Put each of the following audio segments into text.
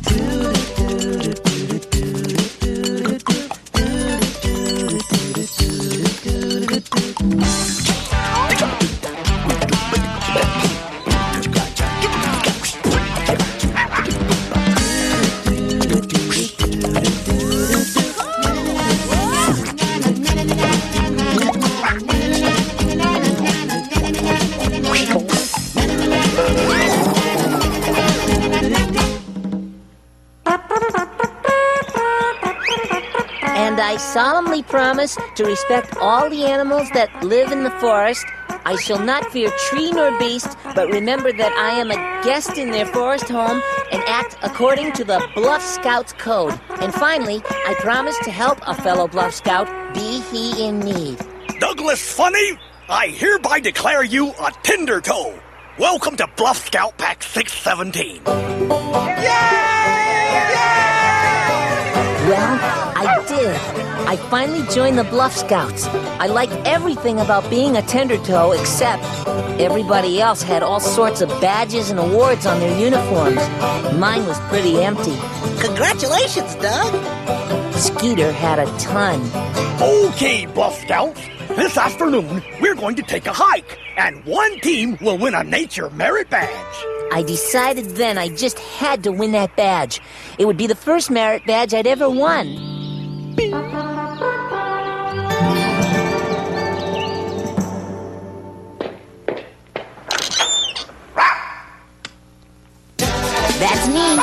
And I solemnly promise to respect all the animals that live in the forest. I shall not fear tree nor beast, but remember that I am a guest in their forest home and act according to the Bluff Scouts Code. And finally, I promise to help a fellow Bluff Scout, be he in need. Douglas Funny, I hereby declare you a tender toe. Welcome to Bluff Scout Pack 617. Well, I did. I finally joined the Bluff Scouts. I liked everything about being a tender toe, except everybody else had all sorts of badges and awards on their uniforms. Mine was pretty empty. Congratulations, Doug. Skeeter had a ton. Okay, Bluff Scouts. This afternoon, we're going to take a hike, and one team will win a Nature Merit Badge. I decided then I just had to win that badge. It would be the first merit badge I'd ever won. That's me.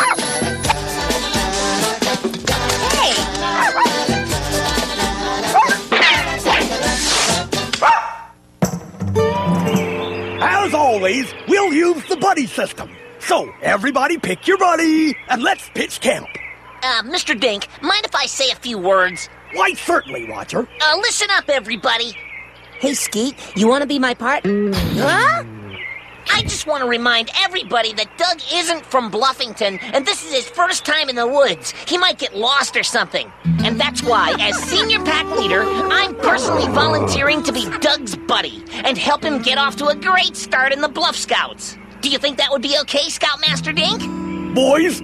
As always, we'll use the buddy system. So, everybody pick your buddy, and let's pitch camp. Mr. Dink, mind if I say a few words? Why, certainly, Roger. Listen up, everybody. Hey, Skeet, you want to be my partner? Huh? I just want to remind everybody that Doug isn't from Bluffington, and this is his first time in the woods. He might get lost or something. And that's why, as senior pack leader, I'm personally volunteering to be Doug's buddy and help him get off to a great start in the Bluff Scouts. Do you think that would be okay, Scoutmaster Dink? Boys,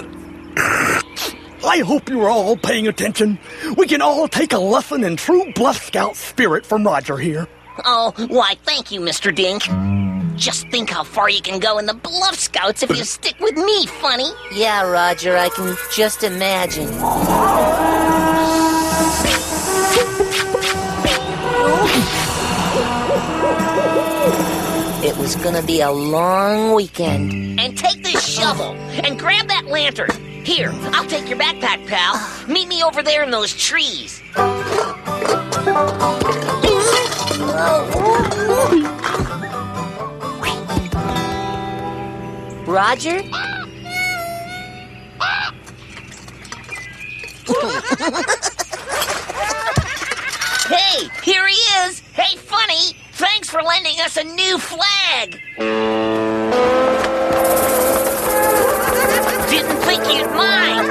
I hope you're all paying attention. We can all take a lesson in true Bluff Scout spirit from Roger here. Oh, why, thank you, Mr. Dink. Just think how far you can go in the Bluff Scouts if you stick with me, Funny. Yeah, Roger, I can just imagine. It was gonna be a long weekend. And take this shovel and grab that lantern. Here, I'll take your backpack, pal. Meet me over there in those trees. Roger? Hey, here he is. Hey, Funny, thanks for lending us a new flag. Didn't think you'd mind.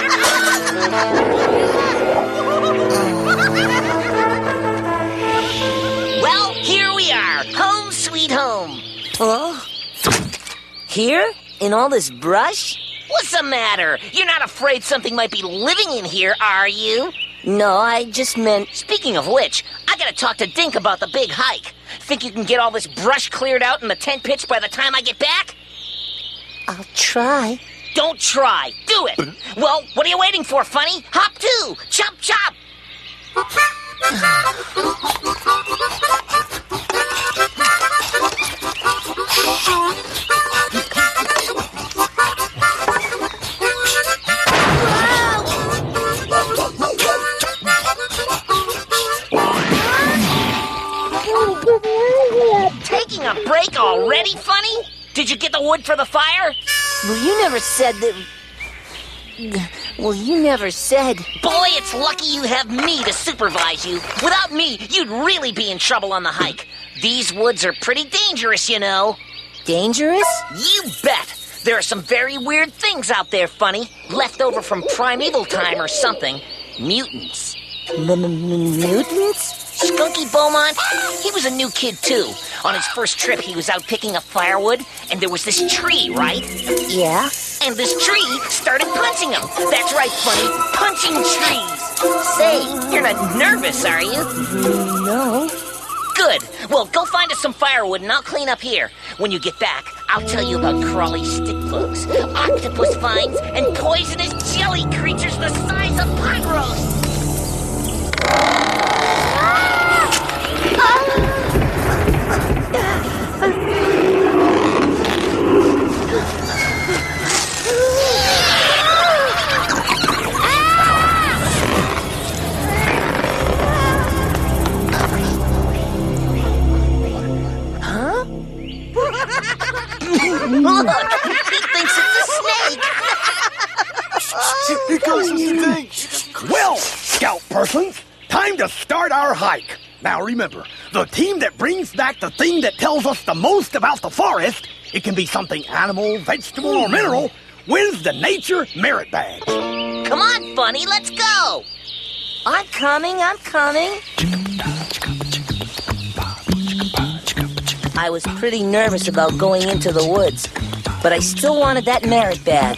Well, here we are. Home sweet home. Huh? Here? In all this brush? What's the matter? You're not afraid something might be living in here, are you? No, I just meant... Speaking of which, I gotta talk to Dink about the big hike. Think you can get all this brush cleared out and the tent pitched by the time I get back? I'll try. Don't try. Do it. Well, what are you waiting for, Funny? Hop to. Chop, chop. Taking a break already, Funny? Did you get the wood for the fire? Well, you never said that... Well, you never said... Boy, it's lucky you have me to supervise you. Without me, you'd really be in trouble on the hike. These woods are pretty dangerous, you know. Dangerous? You bet. There are some very weird things out there, Funny. Left over from primeval time or something. Mutants. Mutants? Skunky Beaumont, he was a new kid, too. On his first trip, he was out picking up firewood, and there was this tree, right? Yeah. and this tree started punching him. That's right, Funny. Punching trees. Say, you're not nervous, are you? No. Good. Well, go find us some firewood and I'll clean up here. When you get back, I'll tell you about crawly stick bugs, octopus vines, and poisonous jelly creatures the size of pot roast. Look, he thinks it's a snake. Here comes Mr. Thing. Well, scout persons, time to start our hike. Now remember, the team that brings back the thing that tells us the most about the forest, it can be something animal, vegetable, or mineral, wins the Nature Merit Badge. Come on, Funny, let's go. I'm coming. I was pretty nervous about going into the woods, but I still wanted that merit badge.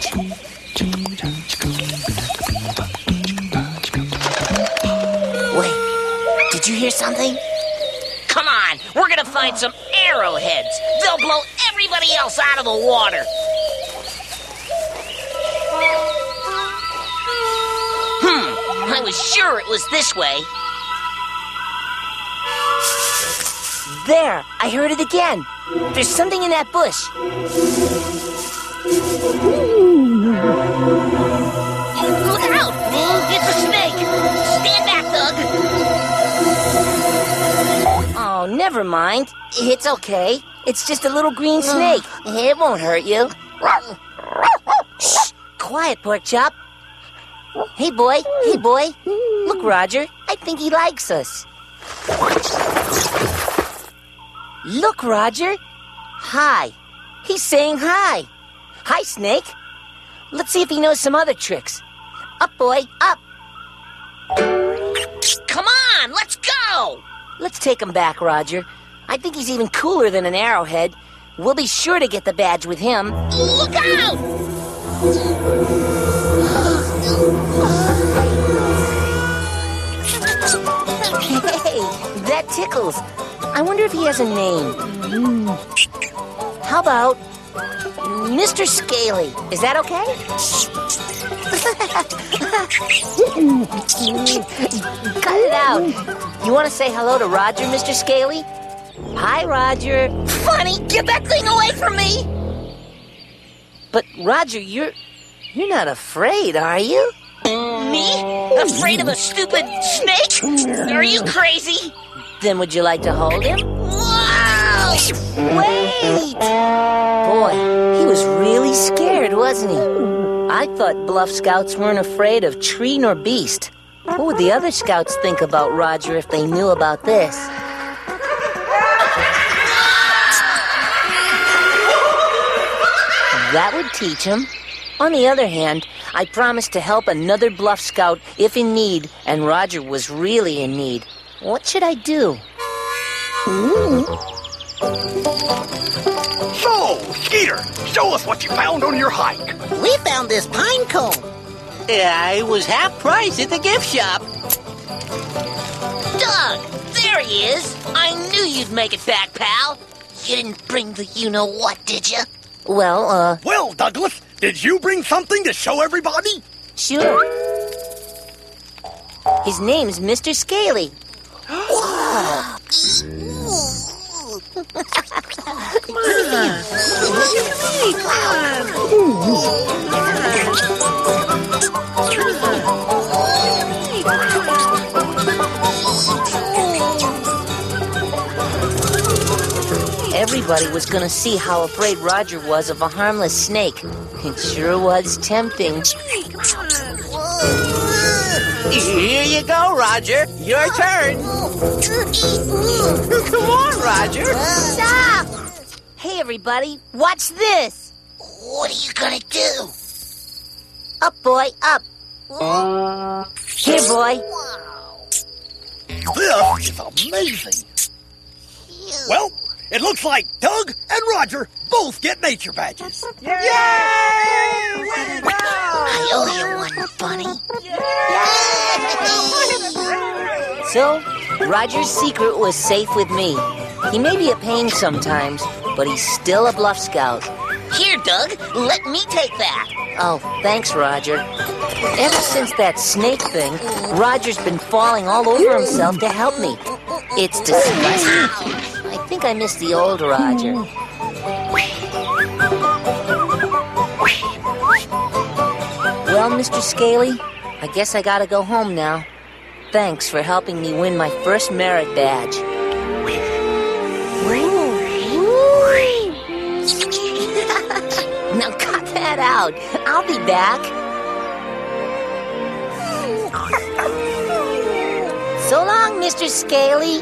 Wait, did you hear something? Come on, we're gonna find some arrowheads. They'll blow everybody else out of the water. I was sure it was this way. There, I heard it again. There's something in that bush. Look out! It's a snake! Stand back, Doug! Oh, never mind. It's okay. It's just a little green snake. It won't hurt you. Shh! Quiet, Porkchop. Hey, boy. Look, Roger. I think he likes us. Look, Roger. Hi. He's saying hi. Hi, Snake. Let's see if he knows some other tricks. Up, boy, up. Come on, let's go! Let's take him back, Roger. I think he's even cooler than an arrowhead. We'll be sure to get the badge with him. Look out! Hey, that tickles. I wonder if he has a name. How about Mr. Scaly? Is that okay? Cut it out. You want to say hello to Roger, Mr. Scaly? Hi, Roger. Funny, get that thing away from me! But Roger, you're not afraid, are you? Me? Afraid of a stupid snake? Are you crazy? Then would you like to hold him? Whoa! Wait! Boy, he was really scared, wasn't he? I thought Bluff Scouts weren't afraid of tree nor beast. What would the other scouts think about Roger if they knew about this? That would teach him. On the other hand, I promised to help another Bluff Scout if in need, and Roger was really in need. What should I do? So, Skeeter, show us what you found on your hike. We found this pine cone. Yeah, it was half price at the gift shop. Doug, there he is. I knew you'd make it back, pal. You didn't bring the you-know-what, did you? Well, Well, Douglas, did you bring something to show everybody? sure. His name's Mr. Scaly. Everybody was gonna see how afraid Roger was of a harmless snake. It sure was tempting. Here you go, Roger. Your turn. Come on, Roger. Stop! Hey, everybody, watch this. What are you gonna do? Up, boy, up. Here, boy. This is amazing. Well, It looks like Doug and Roger both get nature badges. I owe you one, Bunny. So, Roger's secret was safe with me. He may be a pain sometimes, but he's still a Bluff Scout. Here, Doug, let me take that. Oh, thanks, Roger. Ever since that snake thing, Roger's been falling all over himself to help me. It's disgusting. I think I miss the old Roger. Well, Mr. Scaly, I guess I gotta go home now. Thanks for helping me win my first merit badge. Now cut that out. I'll be back. So long, Mr. Scaly.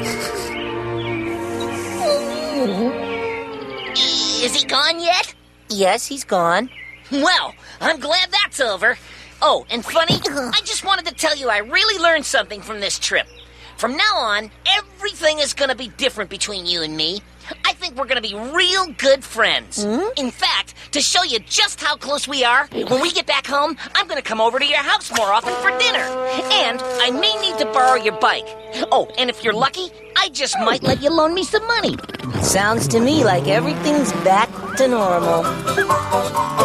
Is he gone yet? Yes, he's gone. Well, I'm glad that's over. Oh, and funny, I just wanted to tell you I really learned something from this trip. From now on, everything is going to be different between you and me. I think we're going to be real good friends. In fact, to show you just how close we are, when we get back home, I'm going to come over to your house more often for dinner. And I may need to borrow your bike. Oh, and if you're lucky, I just might let you loan me some money. Sounds to me like everything's back to normal.